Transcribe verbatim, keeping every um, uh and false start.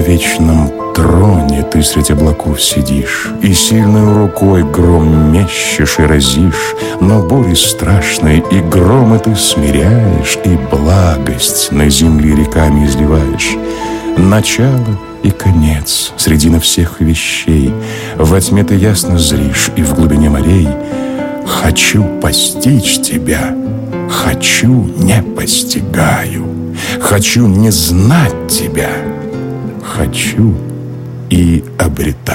вечном троне ты средь облаков сидишь, и сильной рукой гром мещешь и разишь, но бури страшные и громы ты смиряешь, и благость на земле реками изливаешь. Начало и конец, средина всех вещей, во тьме ты ясно зришь, и в глубине морей. Хочу постичь тебя, хочу, не постигаю, хочу не знать тебя, хочу и обретаю.